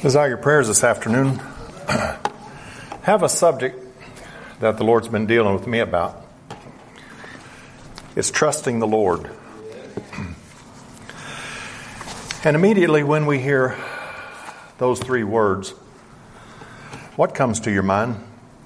Desire your prayers this afternoon. Have a subject that the Lord's been dealing with me about. It's trusting the Lord. And immediately when we hear those three words, what comes to your mind?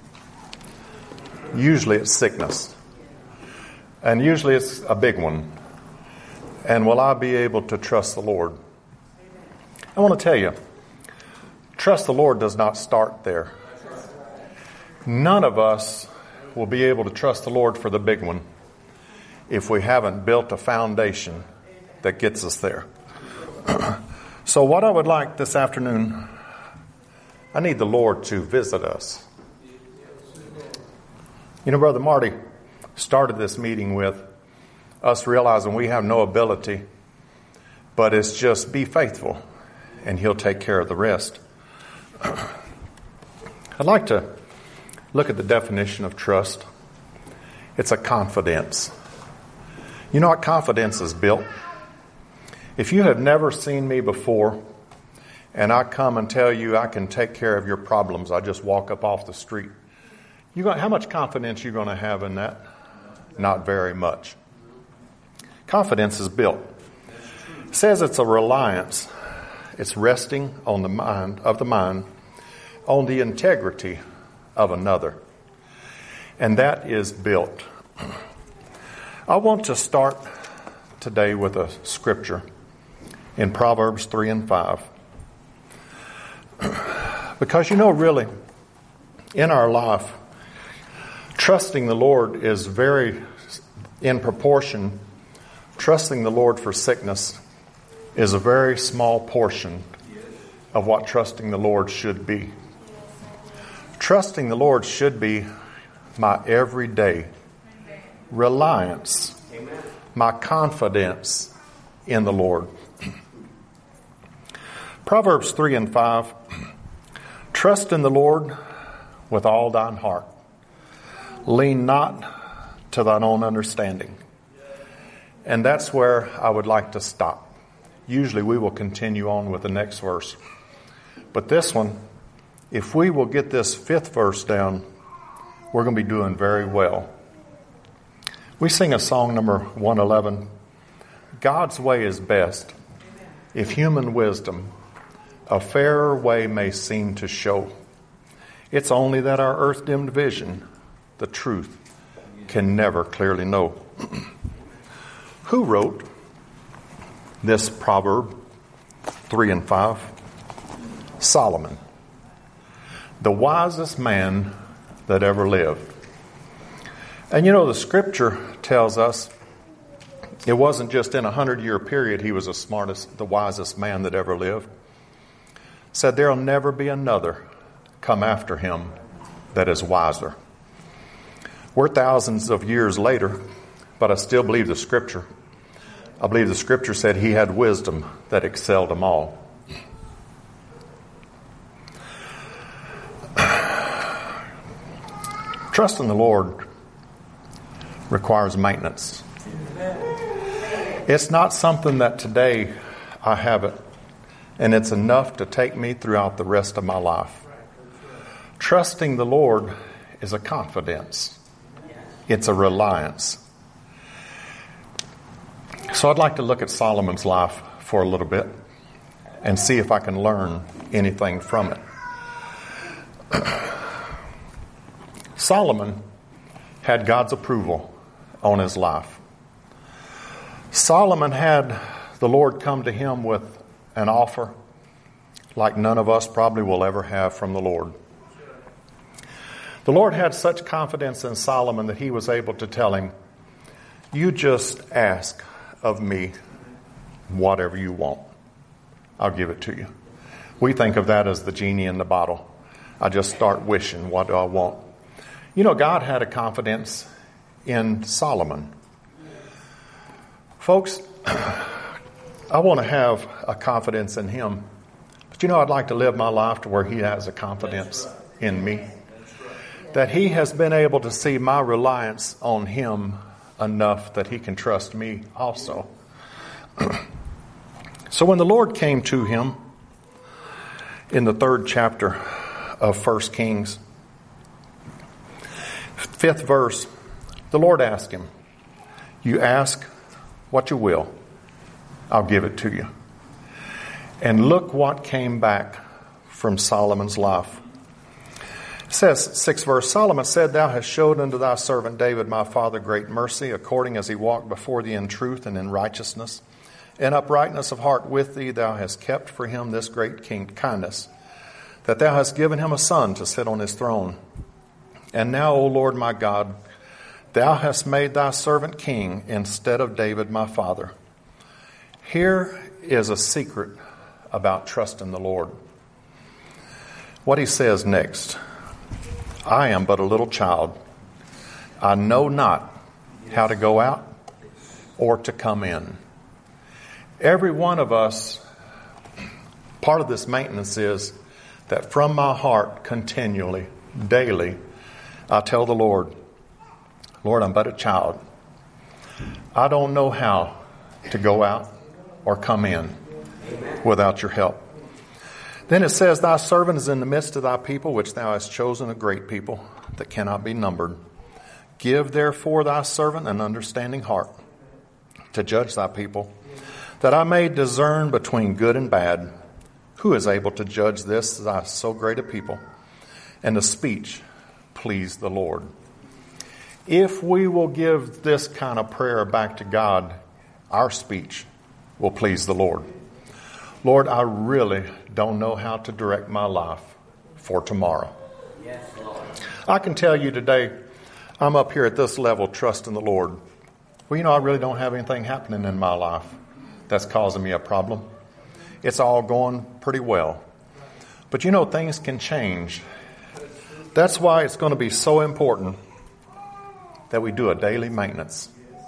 Usually it's sickness. And usually it's a big one. And will I be able to trust the Lord? I want to tell you, trust the Lord does not start there. None of us will be able to trust the Lord for the big one if we haven't built a foundation that gets us there. So what I would like this afternoon, I need the Lord to visit us. You know, Brother Marty started this meeting with us realizing we have no ability, but it's just be faithful and He'll take care of the rest. I'd like to look at the definition of trust. It's a confidence. You know what confidence is built? If you have never seen me before and I come and tell you I can take care of your problems, I just walk up off the street, how much confidence are you going to have in that? Not very much. Confidence is built. It says it's a reliance. It's resting on the mind on the integrity of another. And that is built. I want to start today with a scripture in Proverbs 3 and 5. Because really, in our life, trusting the Lord is very in proportion. Trusting the Lord for sickness is a very small portion of what trusting the Lord should be. Trusting the Lord should be my everyday reliance, my confidence in the Lord. Proverbs 3 and 5, trust in the Lord with all thine heart. Lean not to thine own understanding. And that's where I would like to stop. Usually we will continue on with the next verse. But this one, if we will get this fifth verse down, we're going to be doing very well. We sing a song number 111. God's way is best, if human wisdom a fairer way may seem to show. It's only that our earth-dimmed vision, the truth, can never clearly know. Who wrote this proverb 3 and 5? Solomon, the wisest man that ever lived. And the scripture tells us it wasn't just in a 100-year period he was the wisest man that ever lived. It said there'll never be another come after him that is wiser. We're thousands of years later, but I still believe the scripture. I believe the scripture said he had wisdom that excelled them all. Trust in the Lord requires maintenance. It's not something that today I have it and it's enough to take me throughout the rest of my life. Trusting the Lord is a confidence. It's a reliance. So I'd like to look at Solomon's life for a little bit and see if I can learn anything from it. Solomon had God's approval on his life. Solomon had the Lord come to him with an offer like none of us probably will ever have from the Lord. The Lord had such confidence in Solomon that he was able to tell him, you just ask of me whatever you want. I'll give it to you. We think of that as the genie in the bottle. I just start wishing, what do I want? God had a confidence in Solomon. Folks, I want to have a confidence in him. But I'd like to live my life to where he has a confidence in me. That he has been able to see my reliance on him enough that he can trust me also. So when the Lord came to him in the 3rd chapter of 1 Kings. 5th verse, the Lord asked him, "You ask what you will, I'll give it to you." And look what came back from Solomon's life. It says, 6th verse, Solomon said, "Thou hast showed unto thy servant David my father great mercy, according as he walked before thee in truth and in righteousness. In uprightness of heart with thee thou hast kept for him this great kindness, that thou hast given him a son to sit on his throne. And now, O Lord my God, thou hast made thy servant king instead of David my father." Here is a secret about trusting the Lord. What he says next, "I am but a little child. I know not how to go out or to come in." Every one of us, part of this maintenance is that from my heart continually, daily, I tell the Lord, "Lord, I'm but a child. I don't know how to go out or come in without your help." Then it says, "Thy servant is in the midst of thy people, which thou hast chosen, a great people that cannot be numbered. Give therefore thy servant an understanding heart to judge thy people, that I may discern between good and bad. Who is able to judge this, thy so great a people?" And the speech pleased the Lord. If we will give this kind of prayer back to God, our speech will please the Lord. "Lord, I really don't know how to direct my life for tomorrow." Yes, Lord. I can tell you today, I'm up here at this level trusting the Lord. Well, I really don't have anything happening in my life that's causing me a problem. It's all going pretty well. But things can change. That's why it's going to be so important that we do a daily maintenance.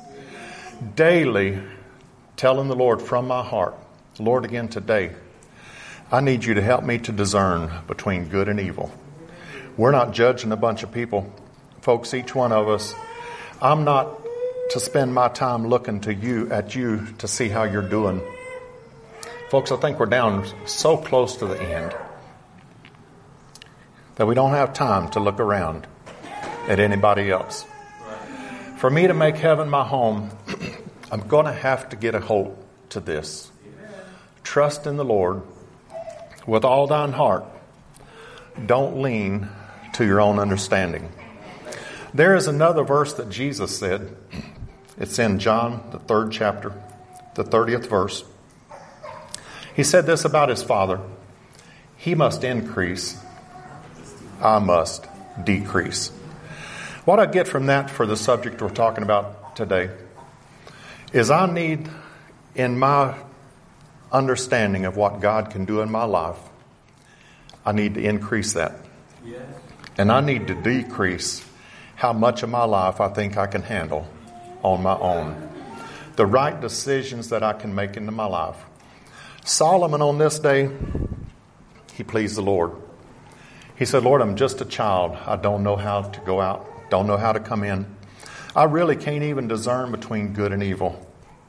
Daily telling the Lord from my heart, "Lord, again today, I need you to help me to discern between good and evil." We're not judging a bunch of people. Folks, each one of us, I'm not to spend my time looking at you to see how you're doing. Folks, I think we're down so close to the end that we don't have time to look around at anybody else. For me to make heaven my home, I'm going to have to get a hold to this. Trust in the Lord with all thine heart. Don't lean to your own understanding. There is another verse that Jesus said. It's in John, the 3rd chapter, the 30th verse. He said this about his Father: "He must increase, I must decrease." What I get from that for the subject we're talking about today is I need, in my understanding of what God can do in my life, I need to increase that. Yes. And I need to decrease how much of my life I think I can handle on my own. The right decisions that I can make into my life. Solomon on this day, he pleased the Lord. He said, "Lord, I'm just a child. I don't know how to go out, don't know how to come in. I really can't even discern between good and evil."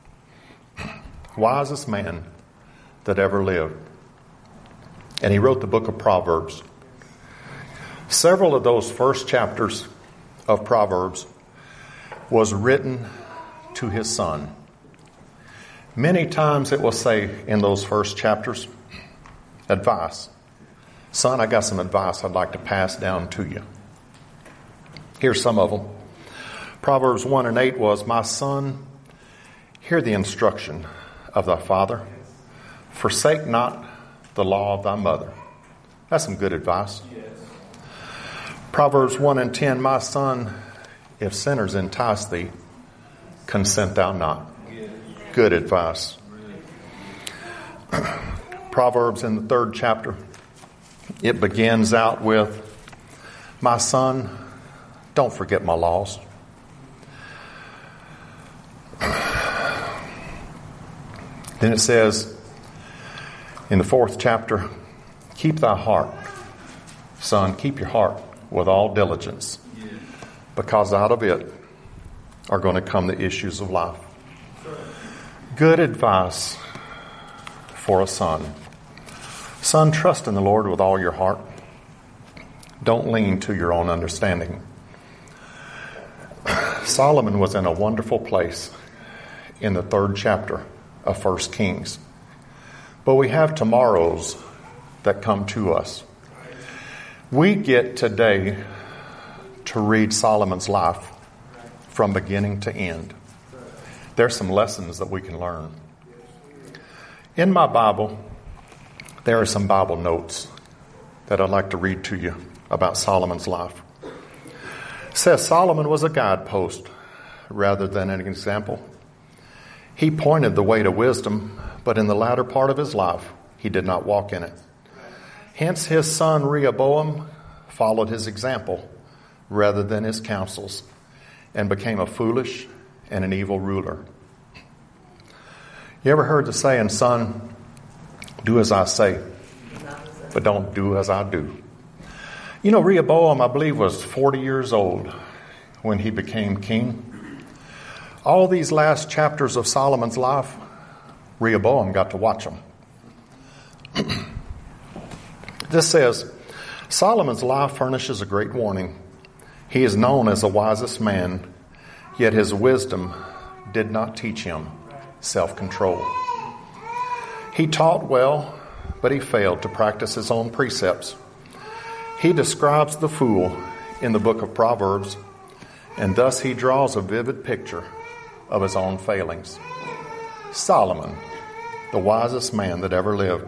Wisest man that ever lived. And he wrote the book of Proverbs. Several of those first chapters of Proverbs was written to his son. Many times it will say in those first chapters, advice. "Son, I got some advice I'd like to pass down to you." Here's some of them. Proverbs 1 and 8 was, "My son, hear the instruction of thy father. Forsake not the law of thy mother." That's some good advice. Yes. Proverbs 1 and 10, "My son, if sinners entice thee, consent thou not." Yes. Good advice. Proverbs in the 3rd chapter, it begins out with, "My son, don't forget my laws." Then it says in the 4th chapter, "Keep thy heart, son, keep your heart with all diligence, because out of it are going to come the issues of life." Good advice for a son. Son, trust in the Lord with all your heart. Don't lean to your own understanding. Solomon was in a wonderful place in the 3rd chapter of 1 Kings. But we have tomorrows that come to us. We get today to read Solomon's life from beginning to end. There's some lessons that we can learn. In my Bible, there are some Bible notes that I'd like to read to you about Solomon's life. It says Solomon was a guidepost rather than an example. He pointed the way to wisdom, but in the latter part of his life, he did not walk in it. Hence his son Rehoboam followed his example rather than his counsels and became a foolish and an evil ruler. You ever heard the saying, son, do as I say, but don't do as I do? You know, Rehoboam, I believe, was 40 years old when he became king. All these last chapters of Solomon's life, Rehoboam got to watch them. This says, Solomon's life furnishes a great warning. He is known as the wisest man, yet his wisdom did not teach him self-control. He taught well, but he failed to practice his own precepts. He describes the fool in the book of Proverbs, and thus he draws a vivid picture of his own failings. Solomon, the wisest man that ever lived.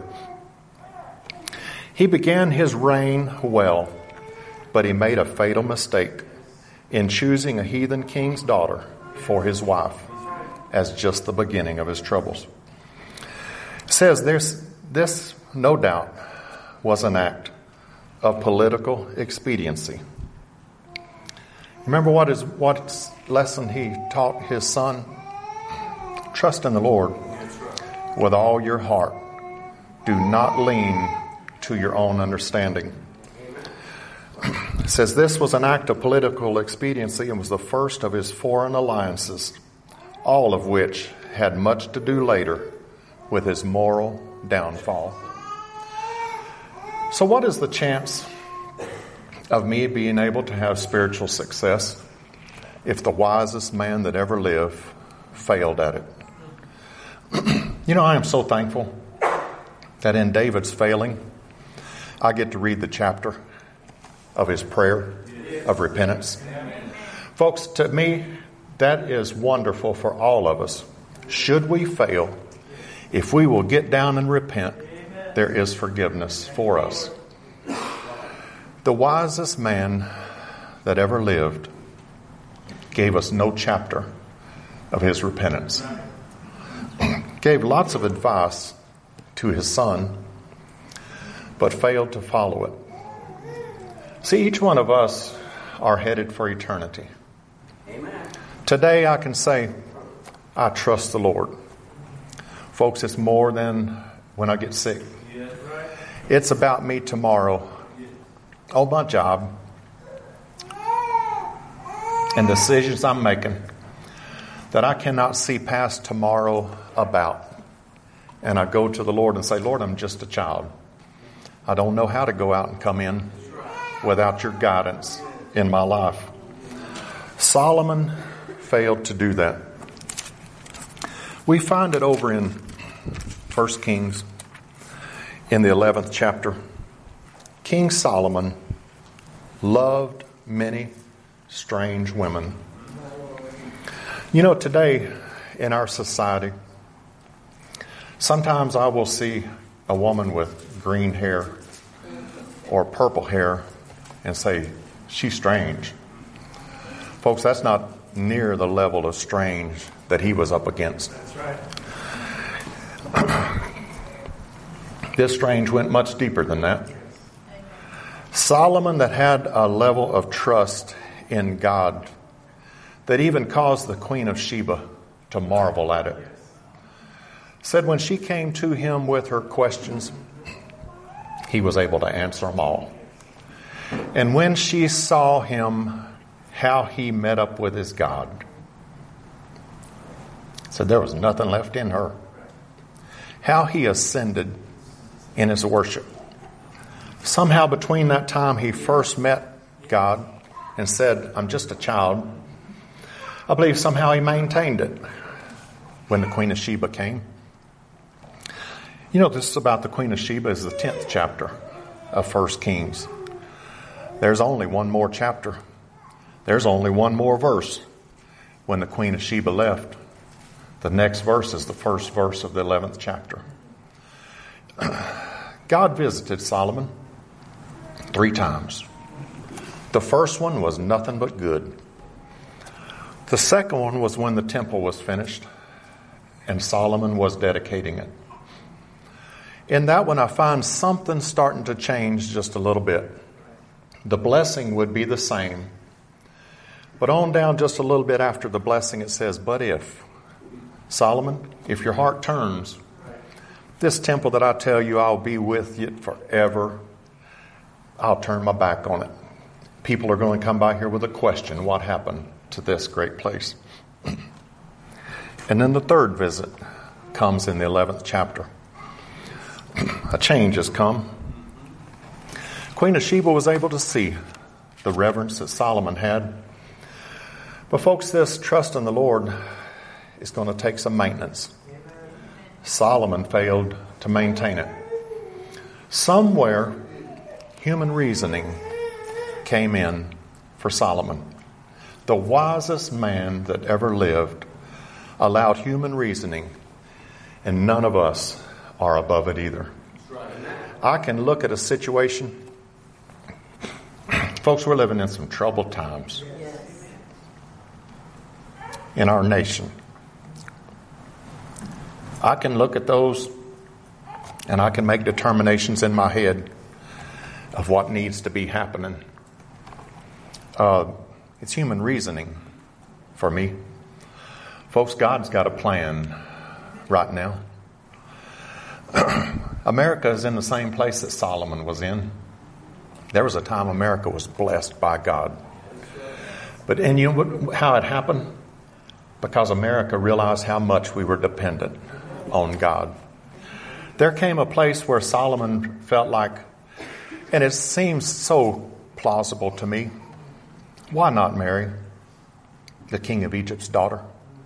He began his reign well, but he made a fatal mistake in choosing a heathen king's daughter for his wife as just the beginning of his troubles. It says this, no doubt, was an act of political expediency. Remember what lesson he taught his son? Trust in the Lord with all your heart. Do not lean to your own understanding. It says this was an act of political expediency and was the first of his foreign alliances, all of which had much to do later with his moral downfall. So what is the chance of me being able to have spiritual success if the wisest man that ever lived failed at it? You know, I am so thankful that in David's failing, I get to read the chapter of his prayer of repentance. Folks, to me, that is wonderful for all of us. Should we fail, if we will get down and repent, there is forgiveness for us. The wisest man that ever lived gave us no chapter of his repentance. Gave lots of advice to his son, but failed to follow it. See, each one of us are headed for eternity. Amen. Today I can say, I trust the Lord. Folks, it's more than when I get sick. It's about me tomorrow. Oh, my job. And decisions I'm making that I cannot see past tomorrow about. And I go to the Lord and say, Lord, I'm just a child. I don't know how to go out and come in without your guidance in my life. Solomon failed to do that. We find it over in 1 Kings in the 11th chapter. King Solomon loved many strange women. You know, today in our society, sometimes I will see a woman with green hair or purple hair and say, she's strange. Folks, that's not near the level of strange that he was up against. That's right. This strange went much deeper than that. Solomon, that had a level of trust in God that even caused the Queen of Sheba to marvel at it, said when she came to him with her questions, he was able to answer them all. And when she saw him, how he met up with his God, said there was nothing left in her. How he ascended in his worship. Somehow between that time he first met God and said, I'm just a child, I believe somehow he maintained it when the Queen of Sheba came. You know, this is about the Queen of Sheba is the 10th chapter of 1 Kings. There's only one more chapter. There's only one more verse. When the Queen of Sheba left, the next verse is the first verse of the 11th chapter. God visited Solomon 3 times. The first one was nothing but good. The second one was when the temple was finished and Solomon was dedicating it. In that one, I find something starting to change just a little bit. The blessing would be the same. But on down just a little bit after the blessing, it says, but if, Solomon, if your heart turns, this temple that I tell you I'll be with you forever, I'll turn my back on it. People are going to come by here with a question, what happened to this great place? And then the third visit comes in the 11th chapter. A change has come. Queen of Sheba was able to see the reverence that Solomon had. But folks, this trust in the Lord is going to take some maintenance. Solomon failed to maintain it. Somewhere, human reasoning came in for Solomon. The wisest man that ever lived allowed human reasoning, and none of us are above it either. I can look at a situation. Folks, we're living in some troubled times in our nation. I can look at those and I can make determinations in my head of what needs to be happening. It's human reasoning for me. Folks, God's got a plan right now. America is in the same place that Solomon was in. There was a time America was blessed by God. But and you know how it happened? Because America realized how much we were dependent on God. There came a place where Solomon felt like, and it seems so plausible to me, why not marry the king of Egypt's daughter?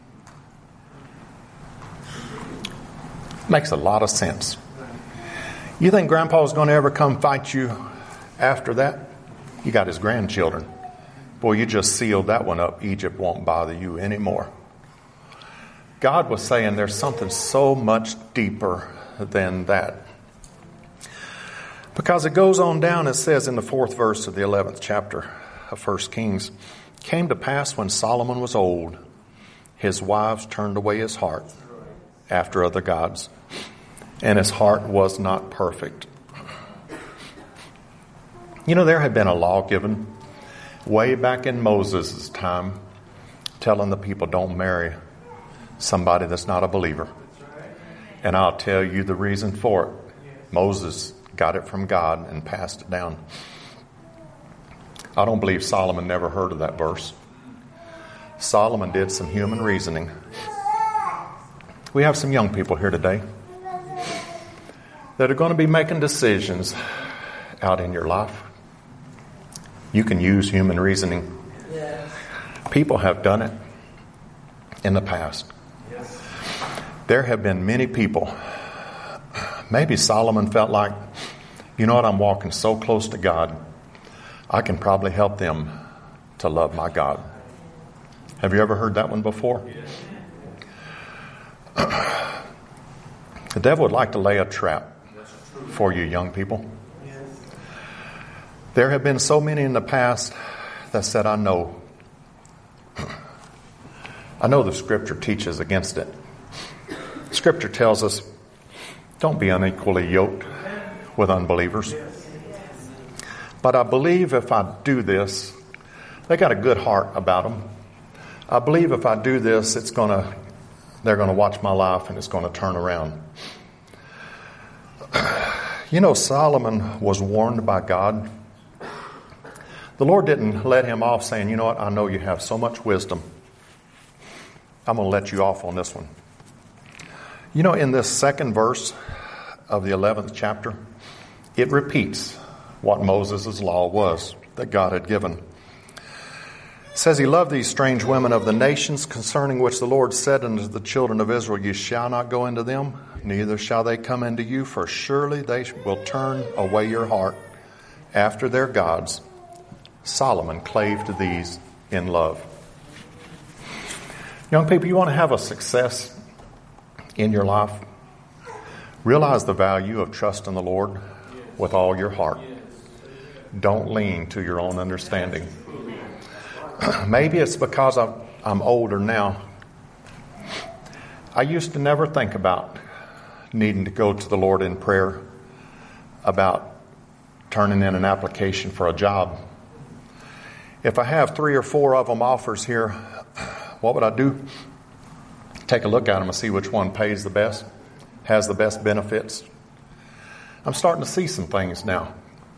Makes a lot of sense. You think Grandpa's going to ever come fight you after that? You got his grandchildren. Boy, you just sealed that one up. Egypt won't bother you anymore. God was saying there's something so much deeper than that. Because it goes on down, it says in the 4th verse of the 11th chapter of 1 Kings, came to pass when Solomon was old, his wives turned away his heart after other gods, and his heart was not perfect. You know, there had been a law given way back in Moses' time telling the people don't marry somebody that's not a believer. And I'll tell you the reason for it. Moses got it from God and passed it down. I don't believe Solomon never heard of that verse. Solomon did some human reasoning. We have some young people here today that are going to be making decisions out in your life. You can use human reasoning. Yes. People have done it in the past. Yes. There have been many people. Maybe Solomon felt like, you know what, I'm walking so close to God, I can probably help them to love my God. Have you ever heard that one before? Yes. The devil would like to lay a trap for you young people. There have been so many in the past that said, I know the Scripture teaches against it. Scripture tells us, don't be unequally yoked with unbelievers. But I believe if I do this, they got a good heart about them. I believe if I do this, they're going to watch my life and it's going to turn around. You know, Solomon was warned by God. The Lord didn't let him off saying, you know what, I know you have so much wisdom. I'm going to let you off on this one. You know, in this second verse of the 11th chapter, it repeats what Moses' law was that God had given. It says, he loved these strange women of the nations, concerning which the Lord said unto the children of Israel, you shall not go into them, neither shall they come into you, for surely they will turn away your heart after their gods. Solomon clave to these in love. Young people, you want to have a success in your life? Realize the value of trusting the Lord with all your heart. Don't lean to your own understanding. Maybe it's because I'm older now. I used to never think about needing to go to the Lord in prayer about turning in an application for a job. If I have 3 or 4 of them offers here, what would I do? Take a look at them and see which one pays the best, has the best benefits. I'm starting to see some things now.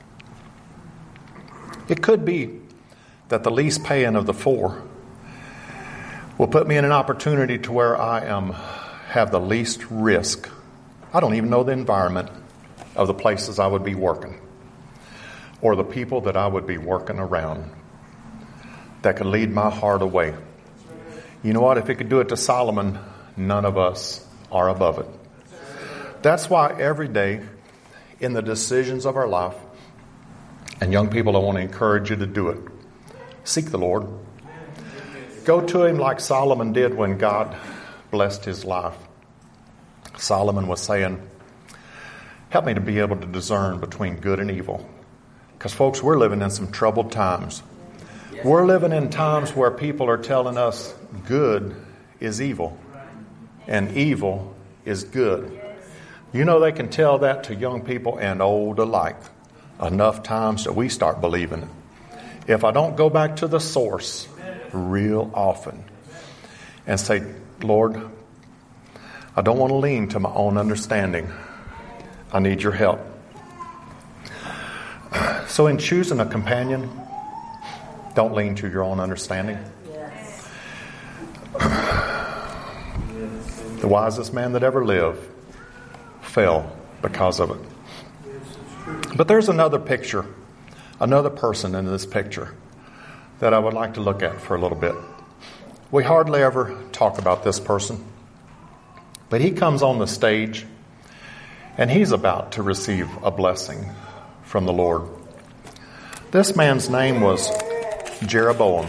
It could be that the least paying of the 4 will put me in an opportunity to where I have the least risk. I don't even know the environment of the places I would be working or the people that I would be working around that could lead my heart away. You know what? If it could do it to Solomon, none of us are above it. That's why every day in the decisions of our life, and young people, I want to encourage you to do it. Seek the Lord. Go to Him like Solomon did when God blessed his life. Solomon was saying, help me to be able to discern between good and evil. Because folks, we're living in some troubled times. We're living in times where people are telling us good is evil and evil is good. You know, they can tell that to young people and old alike enough times that we start believing it. If I don't go back to the source real often and say, Lord, I don't want to lean to my own understanding. I need your help. So in choosing a companion, don't lean to your own understanding. Yes. The wisest man that ever lived fell because of it. But there's another picture, another person in this picture that I would like to look at for a little bit. We hardly ever talk about this person, but he comes on the stage and he's about to receive a blessing from the Lord. This man's name was Jeroboam.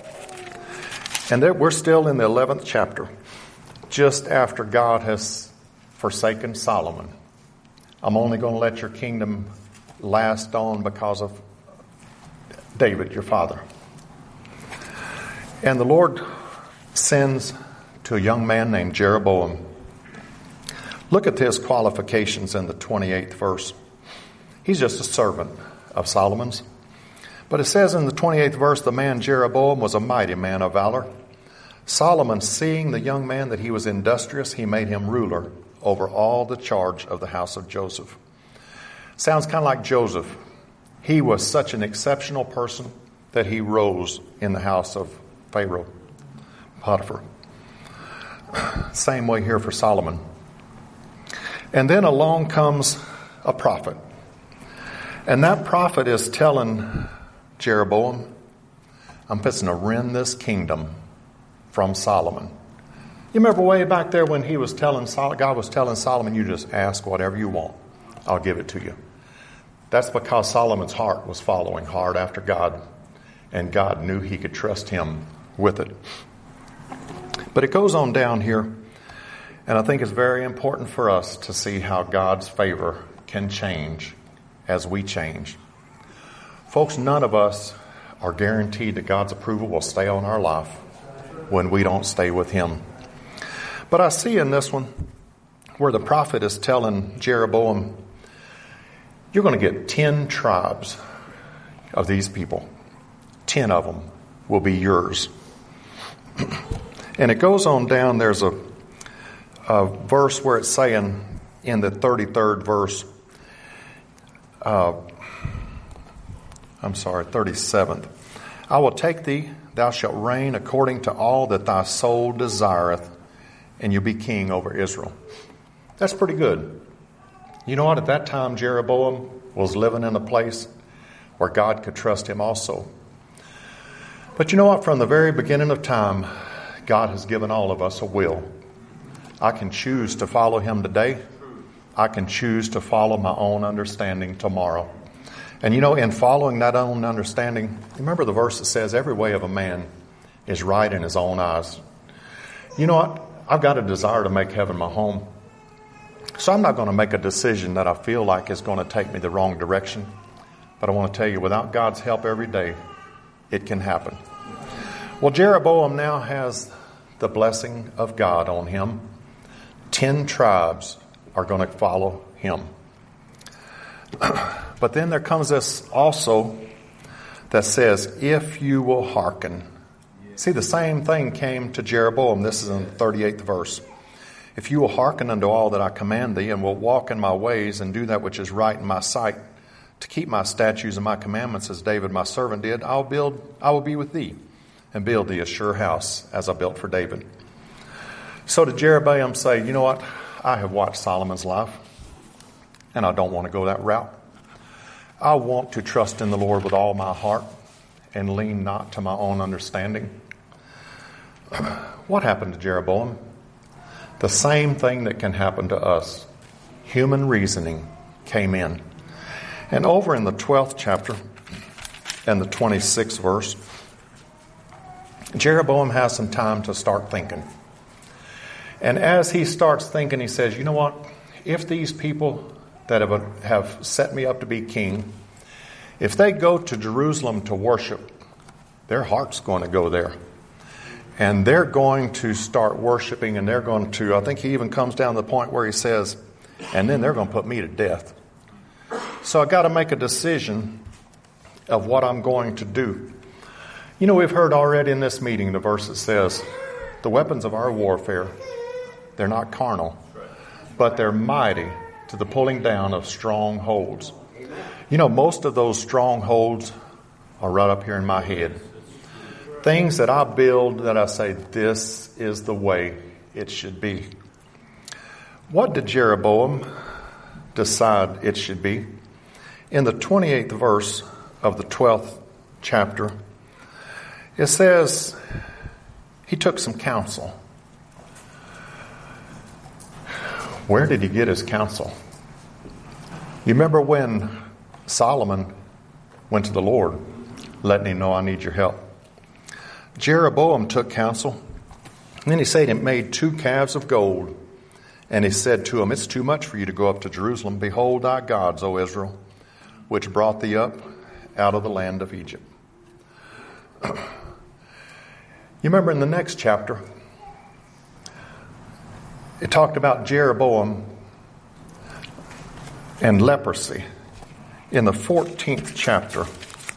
And we're still in the 11th chapter, just after God has forsaken Solomon. I'm only going to let your kingdom last on because of David, your father. And the Lord sends to a young man named Jeroboam. Look at his qualifications in the 28th verse. He's just a servant of Solomon's. But it says in the 28th verse, the man Jeroboam was a mighty man of valor. Solomon, seeing the young man that he was industrious, he made him ruler over all the charge of the house of Joseph. Sounds kind of like Joseph. He was such an exceptional person that he rose in the house of Pharaoh, Potiphar. Same way here for Solomon. And then along comes a prophet. And that prophet is telling Jeroboam, I'm fixing to rend this kingdom from Solomon. You remember way back there when he was telling God was telling Solomon, you just ask whatever you want. I'll give it to you. That's because Solomon's heart was following hard after God, and God knew he could trust him with it. But it goes on down here, and I think it's very important for us to see how God's favor can change as we change. Folks, none of us are guaranteed that God's approval will stay on our life when we don't stay with Him. But I see in this one where the prophet is telling Jeroboam, you're going to get 10 tribes of these people. 10 of them will be yours. And it goes on down, there's a verse where it's saying in the 33rd verse, 37th. I will take thee, thou shalt reign according to all that thy soul desireth, and you'll be king over Israel. That's pretty good. You know what? At that time, Jeroboam was living in a place where God could trust him also. But you know what? From the very beginning of time, God has given all of us a will. I can choose to follow him today. I can choose to follow my own understanding tomorrow. And you know, in following that own understanding, remember the verse that says, every way of a man is right in his own eyes. You know what? I've got a desire to make heaven my home. So I'm not going to make a decision that I feel like is going to take me the wrong direction. But I want to tell you, without God's help every day, it can happen. Well, Jeroboam now has the blessing of God on him. 10 tribes are going to follow him. But then there comes this also that says, if you will hearken. See, the same thing came to Jeroboam. This is in the 38th verse. If you will hearken unto all that I command thee, and will walk in my ways, and do that which is right in my sight, to keep my statutes and my commandments, as David my servant did, I will be with thee, and build thee a sure house, as I built for David. So did Jeroboam say, you know what? I have watched Solomon's life, and I don't want to go that route. I want to trust in the Lord with all my heart, and lean not to my own understanding. What happened to Jeroboam? The same thing that can happen to us. Human reasoning came in. And over in the 12th chapter and the 26th verse, Jeroboam has some time to start thinking. And as he starts thinking, he says, you know what? If these people that have set me up to be king, if they go to Jerusalem to worship, their heart's going to go there. And they're going to start worshiping, and they're going to, I think he even comes down to the point where he says, and then they're going to put me to death. So I got to make a decision of what I'm going to do. You know, we've heard already in this meeting the verse that says, the weapons of our warfare, they're not carnal, but they're mighty to the pulling down of strongholds. You know, most of those strongholds are right up here in my head. Things that I build that I say, this is the way it should be. What did Jeroboam decide it should be? In the 28th verse of the 12th chapter, it says he took some counsel. Where did he get his counsel? You remember when Solomon went to the Lord, letting him know, I need your help. Jeroboam took counsel. And then he said he made 2 calves of gold. And he said to him, it's too much for you to go up to Jerusalem. Behold thy gods, O Israel, which brought thee up out of the land of Egypt. You remember in the next chapter, it talked about Jeroboam and leprosy. In the 14th chapter,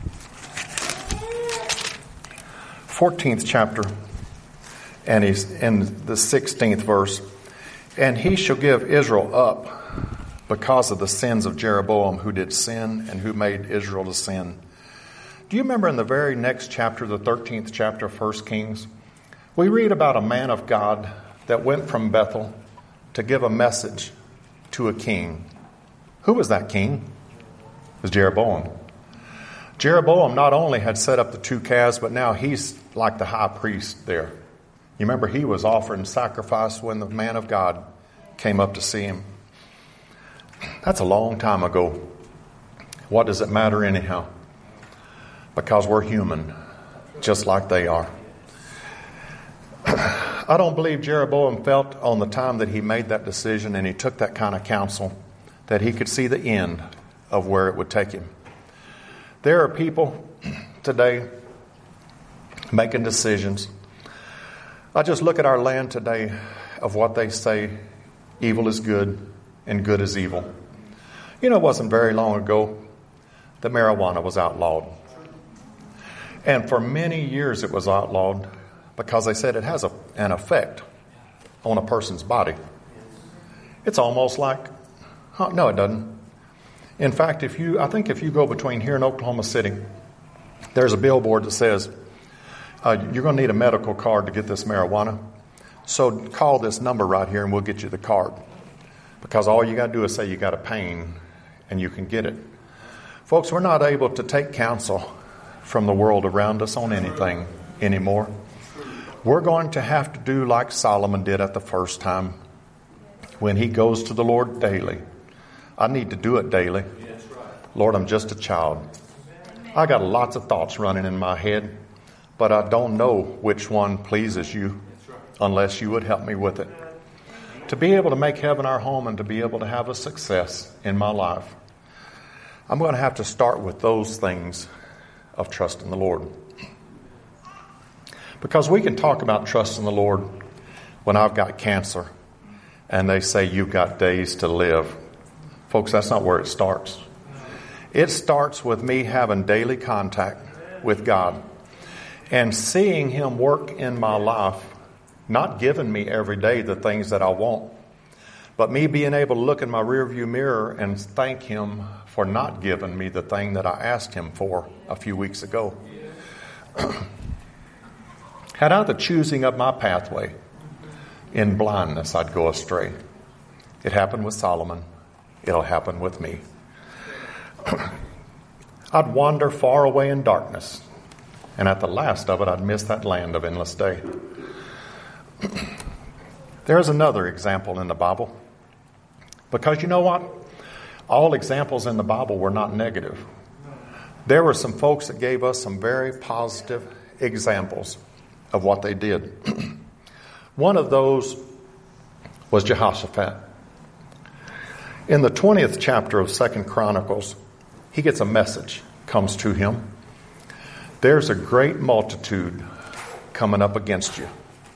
and he's in the 16th verse, and he shall give Israel up because of the sins of Jeroboam, who did sin and who made Israel to sin. Do you remember in the very next chapter, the 13th chapter of 1 Kings, we read about a man of God that went from Bethel to give a message to a king. Who was that king? It was Jeroboam. Jeroboam not only had set up the 2 calves, but now he's like the high priest there. You remember he was offering sacrifice when the man of God came up to see him. That's a long time ago. What does it matter anyhow? Because we're human, just like they are. I don't believe Jeroboam felt on the time that he made that decision and he took that kind of counsel that he could see the end of where it would take him. There are people today making decisions. I just look at our land today of what they say evil is good and good is evil. You know, it wasn't very long ago that marijuana was outlawed. And for many years it was outlawed because they said it has an effect on a person's body. It's almost like, no, it doesn't. In fact, if you go between here and Oklahoma City, there's a billboard that says, you're going to need a medical card to get this marijuana. So call this number right here and we'll get you the card. Because all you got to do is say you got a pain and you can get it. Folks, we're not able to take counsel from the world around us on anything anymore. We're going to have to do like Solomon did at the first time when he goes to the Lord daily. I need to do it daily. Lord, I'm just a child. I got lots of thoughts running in my head, but I don't know which one pleases you unless you would help me with it. To be able to make heaven our home and to be able to have a success in my life, I'm going to have to start with those things of trust in the Lord. Because we can talk about trust in the Lord when I've got cancer and they say you've got days to live. Folks, that's not where it starts. It starts with me having daily contact with God and seeing Him work in my life, not giving me every day the things that I want, but me being able to look in my rearview mirror and thank Him for not giving me the thing that I asked Him for a few weeks ago. Had I the choosing of my pathway, in blindness I'd go astray. It happened with Solomon. It'll happen with me. I'd wander far away in darkness, and at the last of it, I'd miss that land of endless day. There's another example in the Bible. Because you know what? All examples in the Bible were not negative. There were some folks that gave us some very positive examples of what they did. One of those was Jehoshaphat. In the 20th chapter of 2 Chronicles, he gets a message, comes to him. There's a great multitude coming up against you.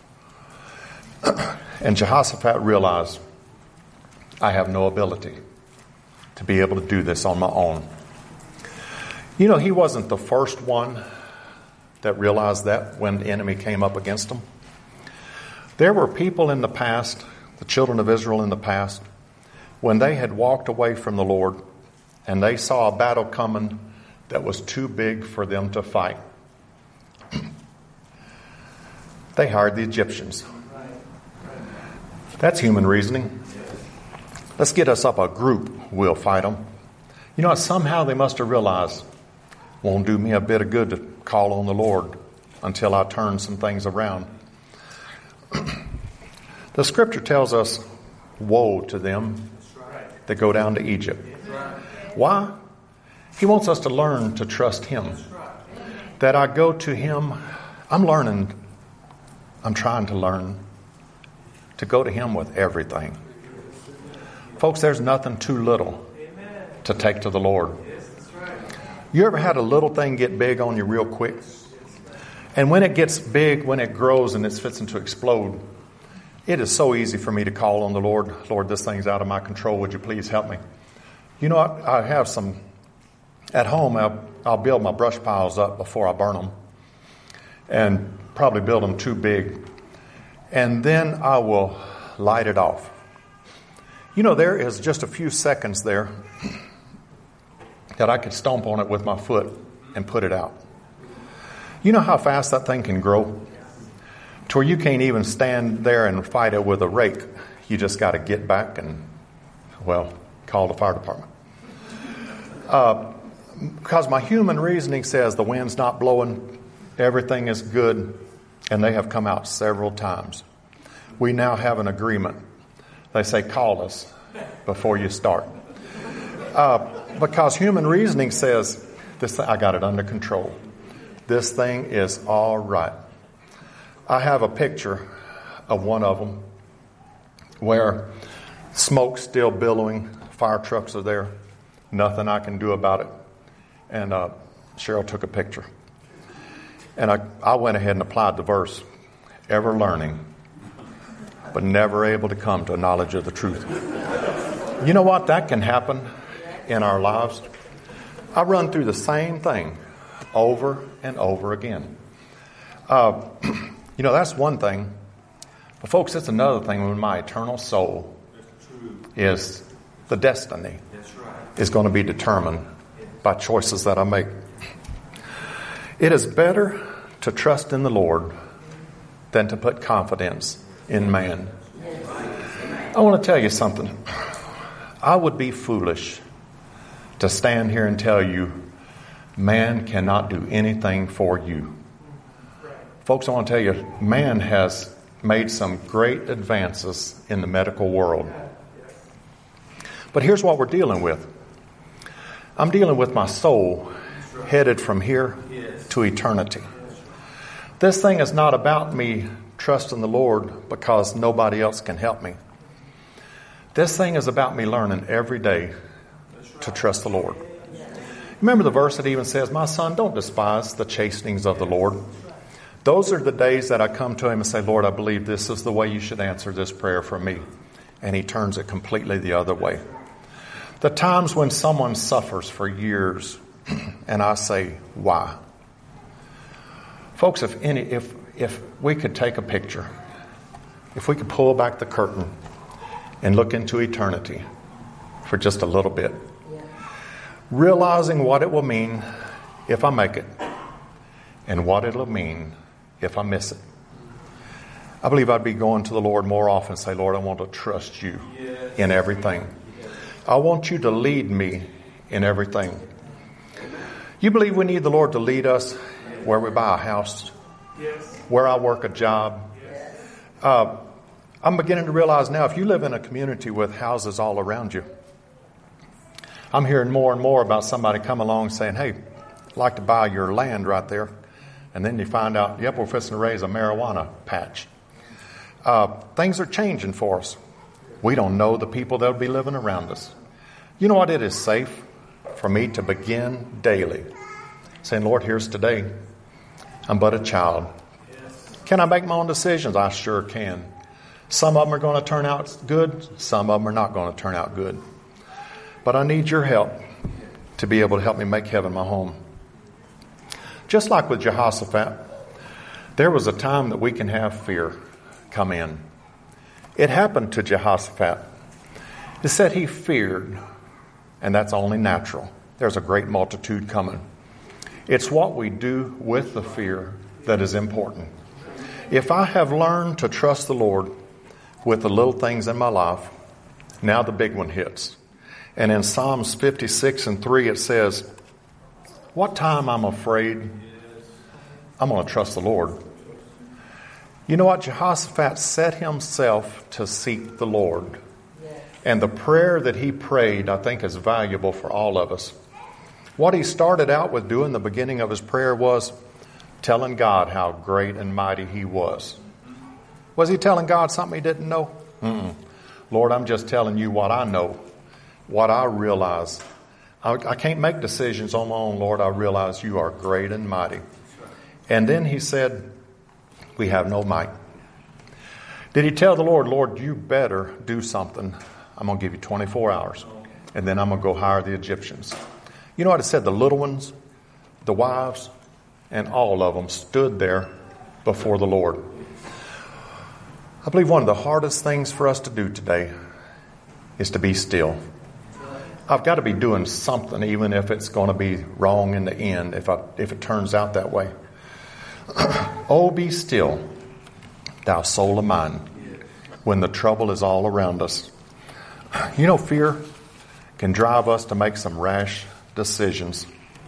And Jehoshaphat realized, I have no ability to be able to do this on my own. You know, he wasn't the first one that realized that when the enemy came up against him. There were people in the past, the children of Israel in the past, when they had walked away from the Lord and they saw a battle coming that was too big for them to fight. They hired the Egyptians. That's human reasoning. Let's get us up a group, we'll fight them. You know, somehow they must have realized, won't do me a bit of good to call on the Lord until I turn some things around. The scripture tells us, woe to them that go down to Egypt. Why? He wants us to learn to trust Him. That I go to Him, I'm trying to learn to go to Him with everything. Folks, there's nothing too little to take to the Lord. You ever had a little thing get big on you real quick? And when it gets big, when it grows and it's fixing to explode, it is so easy for me to call on the Lord. Lord, this thing's out of my control. Would you please help me? You know what? I have some, at home, I'll build my brush piles up before I burn them. And probably build them too big. And then I will light it off. You know, there is just a few seconds there that I could stomp on it with my foot and put it out. You know how fast that thing can grow? To where you can't even stand there and fight it with a rake. You just got to get back and, call the fire department. Because my human reasoning says the wind's not blowing, everything is good, and they have come out several times. We now have an agreement. They say, call us before you start. Because human reasoning says, I got it under control. This thing is all right. I have a picture of one of them where smoke's still billowing, fire trucks are there, nothing I can do about it. And Cheryl took a picture. And I went ahead and applied the verse, ever learning, but never able to come to a knowledge of the truth. You know what? That can happen in our lives. I run through the same thing over and over again. That's one thing. But folks, it's another thing when my eternal soul is the destiny is going to be determined by choices that I make. It is better to trust in the Lord than to put confidence in man. I want to tell you something. I would be foolish to stand here and tell you, man cannot do anything for you. Folks, I want to tell you, man has made some great advances in the medical world. But here's what we're dealing with. I'm dealing with my soul headed from here to eternity. This thing is not about me trusting the Lord because nobody else can help me. This thing is about me learning every day to trust the Lord. Remember the verse that even says, my son, don't despise the chastenings of the Lord. Those are the days that I come to him and say, Lord, I believe this is the way you should answer this prayer for me. And he turns it completely the other way. The times when someone suffers for years and I say, why? Folks, if we could take a picture, if we could pull back the curtain and look into eternity for just a little bit, realizing what it will mean if I make it and what it'll mean if I miss it. I believe I'd be going to the Lord more often and say, Lord, I want to trust you in everything. I want you to lead me in everything. You believe we need the Lord to lead us where we buy a house, where I work a job? I'm beginning to realize now, if you live in a community with houses all around you, I'm hearing more and more about somebody come along saying, hey, I'd like to buy your land right there. And then you find out, yep, we're fixing to raise a marijuana patch. Things are changing for us. We don't know the people that will be living around us. You know what? It is safe for me to begin daily saying, Lord, here's today. I'm but a child. Can I make my own decisions? I sure can. Some of them are going to turn out good. Some of them are not going to turn out good. But I need your help to be able to help me make heaven my home. Just like with Jehoshaphat, there was a time that we can have fear come in. It happened to Jehoshaphat. It said he feared, and that's only natural. There's a great multitude coming. It's what we do with the fear that is important. If I have learned to trust the Lord with the little things in my life, now the big one hits. And in Psalms 56:3 it says, what time I'm afraid, I'm going to trust the Lord. You know what? Jehoshaphat set himself to seek the Lord. And the prayer that he prayed, I think, is valuable for all of us. What he started out with doing, the beginning of his prayer, was telling God how great and mighty he was. Was he telling God something he didn't know? Lord, I'm just telling you what I know, what I realize. I can't make decisions on my own, Lord. I realize you are great and mighty. And then he said, we have no might. Did he tell the Lord, Lord, you better do something. I'm going to give you 24 hours. And then I'm going to go hire the Egyptians. You know what it said? The little ones, the wives, and all of them stood there before the Lord. I believe one of the hardest things for us to do today is to be still. I've got to be doing something, even if it's going to be wrong in the end, if it turns out that way. Oh, be still, thou soul of mine, when the trouble is all around us. You know, fear can drive us to make some rash decisions.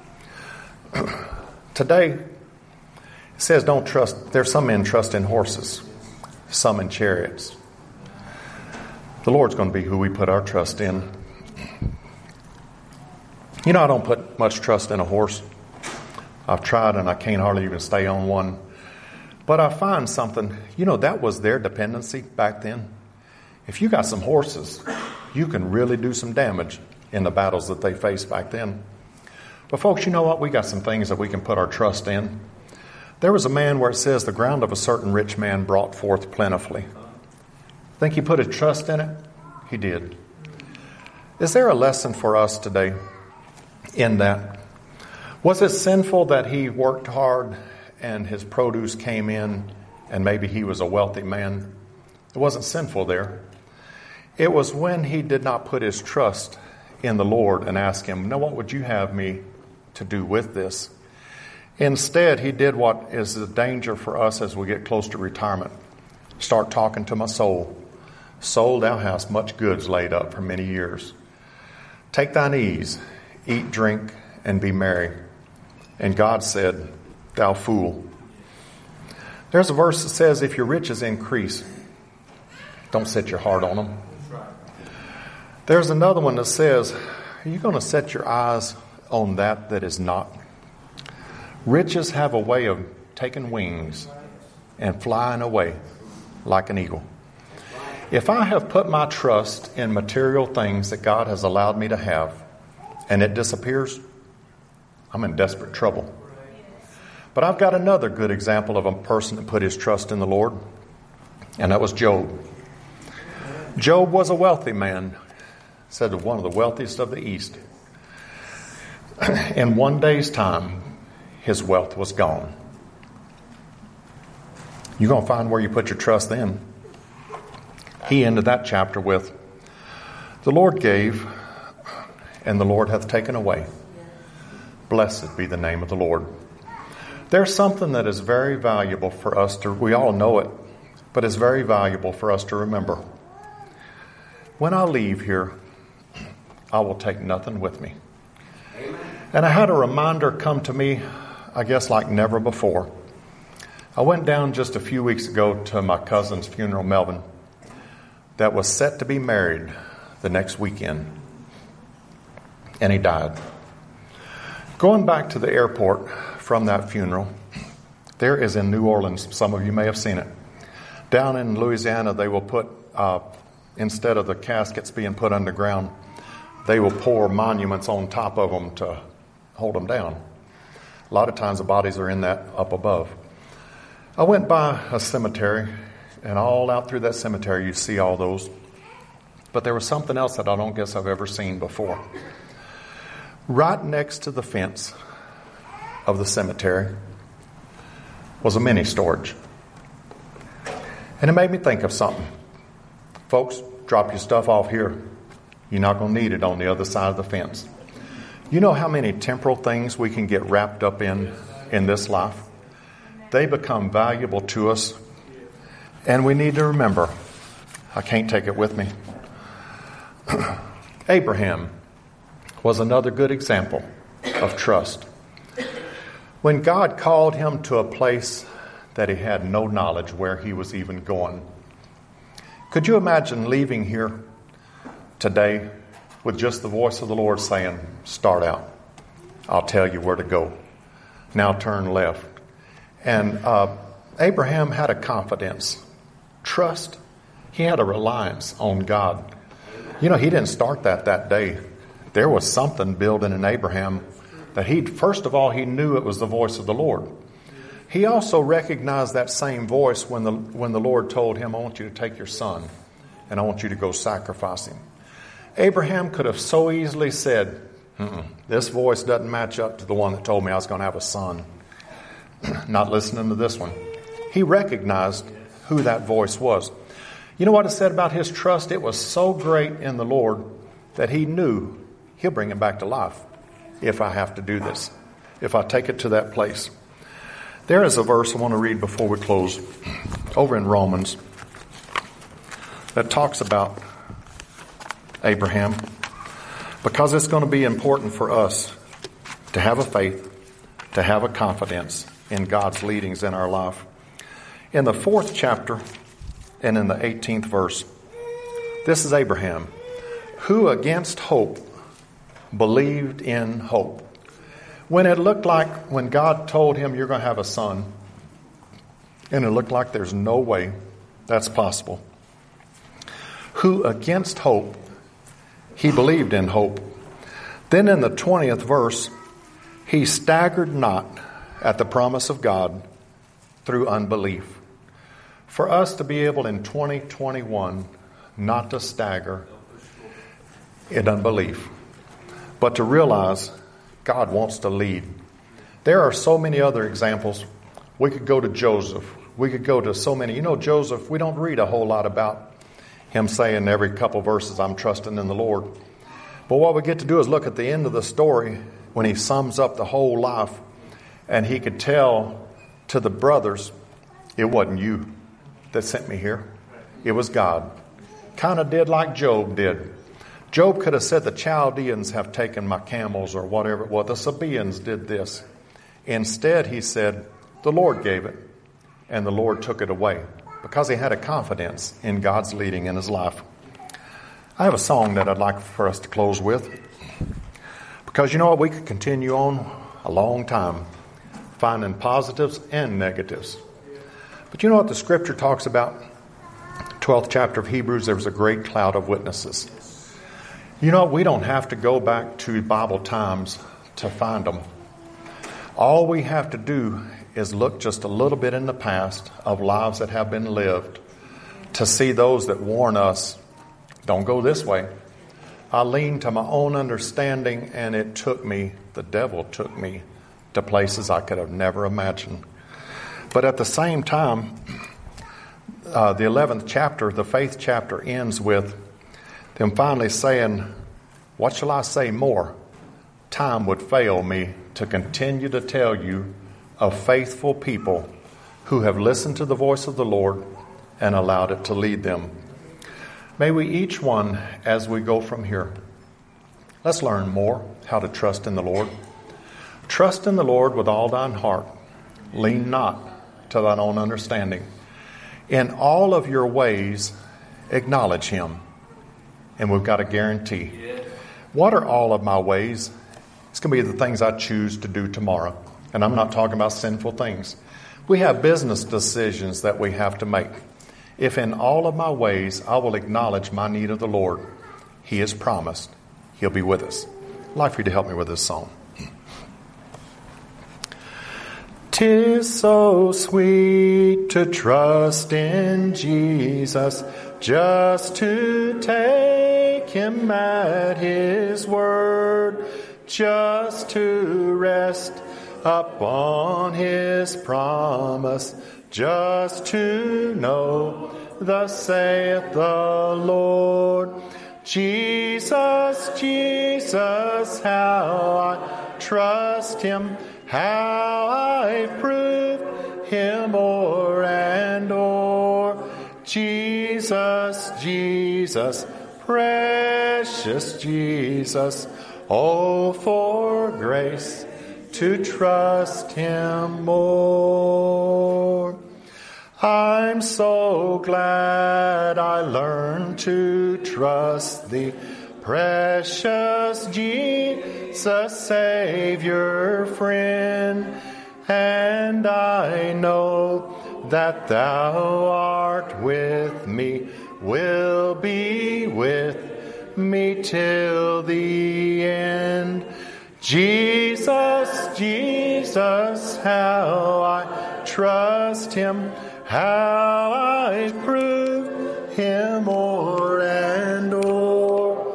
Today, it says don't trust. There's some men trust in horses, some in chariots. The Lord's going to be who we put our trust in. You know, I don't put much trust in a horse. I've tried and I can't hardly even stay on one. But I find something, you know, that was their dependency back then. If you got some horses, you can really do some damage in the battles that they faced back then. But folks, you know what? We got some things that we can put our trust in. There was a man where it says the ground of a certain rich man brought forth plentifully. Think he put his trust in it? He did. Is there a lesson for us today in that? Was it sinful that he worked hard and his produce came in and maybe he was a wealthy man? It wasn't sinful there. It was when he did not put his trust in the Lord and ask him, now what would you have me to do with this? Instead, he did what is the danger for us as we get close to retirement. Start talking to my soul. Soul, thou hast much goods laid up for many years. Take thine ease, eat, drink, and be merry. And God said, thou fool. There's a verse that says, if your riches increase, don't set your heart on them. There's another one that says, are you going to set your eyes on that is not? Riches have a way of taking wings and flying away like an eagle. If I have put my trust in material things that God has allowed me to have, and it disappears, I'm in desperate trouble. But I've got another good example of a person that put his trust in the Lord, and that was Job. Job was a wealthy man, said one of the wealthiest of the East. In one day's time, his wealth was gone. You're going to find where you put your trust then. He ended that chapter with, the Lord gave, and the Lord hath taken away. Blessed be the name of the Lord. There's something that is very valuable for us to, we all know it, but it's very valuable for us to remember. When I leave here, I will take nothing with me. And I had a reminder come to me, I guess like never before. I went down just a few weeks ago to my cousin's funeral, Melvin, that was set to be married the next weekend. And he died. Going back to the airport from that funeral, there is in New Orleans, some of you may have seen it. Down in Louisiana, they will put, instead of the caskets being put underground, they will pour monuments on top of them to hold them down. A lot of times the bodies are in that up above. I went by a cemetery, and all out through that cemetery you see all those. But there was something else that I don't guess I've ever seen before. Right next to the fence of the cemetery was a mini storage. And it made me think of something. Folks, drop your stuff off here. You're not going to need it on the other side of the fence. You know how many temporal things we can get wrapped up in this life? They become valuable to us. And we need to remember, I can't take it with me. Abraham was another good example of trust. When God called him to a place that he had no knowledge where he was even going. Could you imagine leaving here today with just the voice of the Lord saying, start out. I'll tell you where to go. Now turn left. And Abraham had a confidence, trust. He had a reliance on God. You know, he didn't start that day. There was something building in Abraham that first of all, he knew it was the voice of the Lord. He also recognized that same voice when the Lord told him, I want you to take your son and I want you to go sacrifice him. Abraham could have so easily said, this voice doesn't match up to the one that told me I was going to have a son. Not listening to this one. He recognized who that voice was. You know what it said about his trust? It was so great in the Lord that he knew he'll bring him back to life if I have to do this, if I take it to that place. There is a verse I want to read before we close over in Romans that talks about Abraham, because it's going to be important for us to have a faith, to have a confidence in God's leadings in our life. In the 4th chapter and in the 18th verse, this is Abraham, who against hope believed in hope. When it looked like, when God told him you're going to have a son, and it looked like there's no way that's possible. Who against hope, he believed in hope. Then in the 20th verse, he staggered not at the promise of God through unbelief. For us to be able in 2021 not to stagger in unbelief, but to realize God wants to lead. There are so many other examples. We could go to Joseph. We could go to so many. You know, Joseph, we don't read a whole lot about him saying every couple verses, I'm trusting in the Lord. But what we get to do is look at the end of the story when he sums up the whole life, and he could tell to the brothers, it wasn't you that sent me here. It was God. Kind of did like Job did. Job could have said, the Chaldeans have taken my camels or whatever it was. The Sabaeans did this. Instead, he said, the Lord gave it, and the Lord took it away, because he had a confidence in God's leading in his life. I have a song that I'd like for us to close with, because you know what? We could continue on a long time, finding positives and negatives. But you know what the scripture talks about? 12th chapter of Hebrews, there was a great cloud of witnesses. You know, we don't have to go back to Bible times to find them. All we have to do is look just a little bit in the past of lives that have been lived to see those that warn us, don't go this way. I leaned to my own understanding, and the devil took me to places I could have never imagined. But at the same time, the 11th chapter, the faith chapter, ends with them finally saying, what shall I say more? Time would fail me to continue to tell you of faithful people who have listened to the voice of the Lord and allowed it to lead them. May we each one, as we go from here, let's learn more how to trust in the Lord. Trust in the Lord with all thine heart. Lean not to thine own understanding. In all of your ways, acknowledge him. And we've got a guarantee. What are all of my ways? It's going to be the things I choose to do tomorrow. And I'm not talking about sinful things. We have business decisions that we have to make. If in all of my ways I will acknowledge my need of the Lord, he has promised he'll be with us. I'd like for you to help me with this song. 'Tis so sweet to trust in Jesus, just to take him at his word, just to rest upon his promise, just to know thus saith the Lord. Jesus, Jesus, how I trust him, how I've proved him o'er and o'er. Jesus, Jesus, precious Jesus, oh, for grace to trust him more. I'm so glad I learned to trust thee, precious Jesus, Savior, friend, and I know that thou art with me, will be with me till the end. Jesus, Jesus, how I trust him, how I prove him o'er and o'er.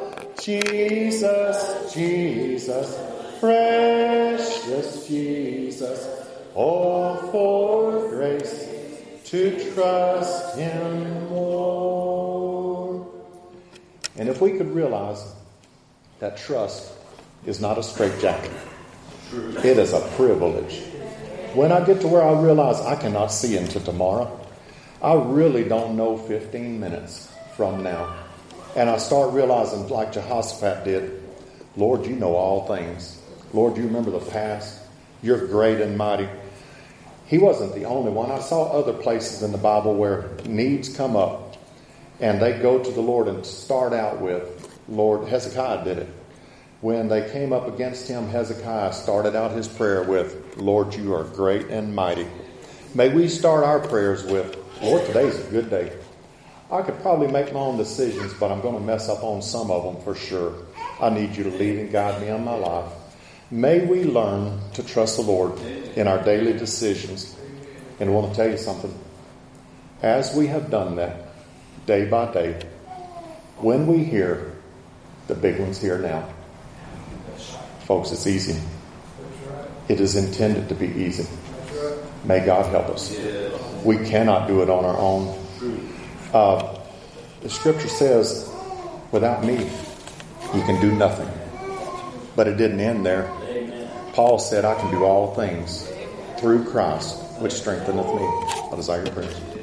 Jesus, Jesus, precious Jesus, oh, for grace to trust him more. And if we could realize that trust is not a straitjacket, it is a privilege. When I get to where I realize I cannot see into tomorrow, I really don't know 15 minutes from now. And I start realizing, like Jehoshaphat did, Lord, you know all things. Lord, you remember the past. You're great and mighty. He wasn't the only one. I saw other places in the Bible where needs come up and they go to the Lord and start out with, Lord, Hezekiah did it. When they came up against him, Hezekiah started out his prayer with, Lord, you are great and mighty. May we start our prayers with, Lord, today's a good day. I could probably make my own decisions, but I'm going to mess up on some of them for sure. I need you to lead and guide me in my life. May we learn to trust the Lord in our daily decisions. And I want to tell you something. As we have done that, day by day, when we hear the big ones here now, folks, it's easy. It is intended to be easy. May God help us. We cannot do it on our own. The scripture says, without me, you can do nothing. But it didn't end there. Paul said, I can do all things through Christ, which strengtheneth me. I desire your prayers.